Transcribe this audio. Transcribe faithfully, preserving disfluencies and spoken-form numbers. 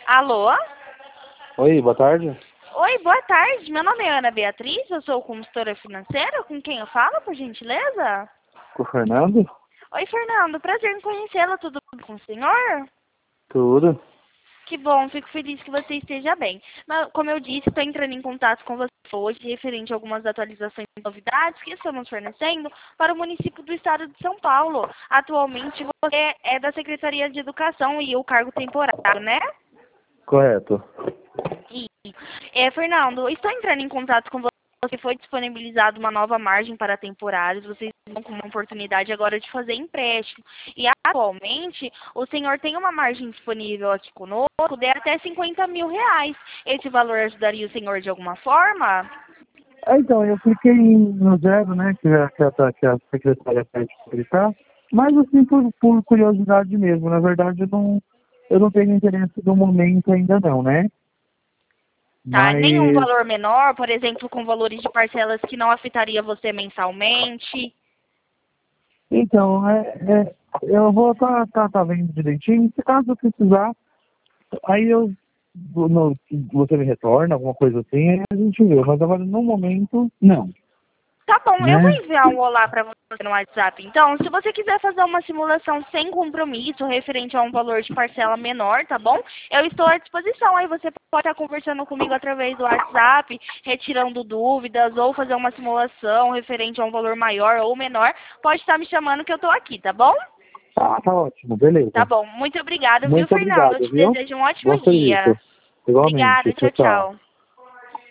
Alô? Oi, boa tarde. Oi, boa tarde. Meu nome é Ana Beatriz, eu sou consultora financeira. Com quem eu falo, por gentileza? Com o Fernando? Oi, Fernando. Prazer em conhecê-la. Tudo bem com o senhor? Tudo. Que bom, fico feliz que você esteja bem. Mas, como eu disse, estou entrando em contato com você hoje referente a algumas atualizações e novidades que estamos fornecendo para o município do estado de São Paulo. Atualmente você é da Secretaria de Educação e o cargo temporário, né? Correto. E, é, Fernando, estou entrando em contato com você. Você foi disponibilizado uma nova margem para temporários. Vocês estão com uma oportunidade agora de fazer empréstimo. E atualmente, o senhor tem uma margem disponível aqui conosco de até cinquenta mil reais. Esse valor ajudaria o senhor de alguma forma? É, então, eu cliquei no zero, né, que a, que a, que a secretária pede para clicar, mas assim, por, por curiosidade mesmo. Na verdade, eu não, eu não tenho interesse no momento ainda não, né? Tá? Nenhum Mas, valor menor, por exemplo, com valores de parcelas que não afetaria você mensalmente? então, é, é, eu vou estar tá, tá, tá vendo direitinho. Se caso eu precisar, aí eu, no, você me retorna, alguma coisa assim, aí a gente vê. Mas agora, no momento, não, Tá bom, eu vou né? enviar um olá para você no WhatsApp. Então, se você quiser fazer uma simulação sem compromisso, referente a um valor de parcela menor, tá bom? Eu estou à disposição. Aí você pode estar conversando comigo através do WhatsApp, retirando dúvidas, ou fazer uma simulação referente a um valor maior ou menor. Pode estar me chamando que eu estou aqui, tá bom? Ah, tá ótimo, Tá beleza. bom. Muito obrigada, viu, Muito Fernando? Eu obrigado, te viu? desejo um ótimo Bom dia. serviço. Igualmente. Obrigada. Tchau, Tchau, tchau. tchau.